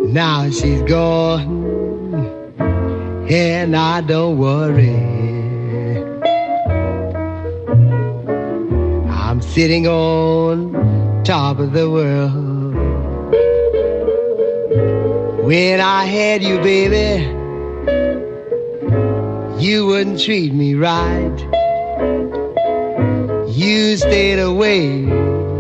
Now she's gone, and I don't worry. I'm sitting on top of the world. When I had you, baby, you wouldn't treat me right. You stayed away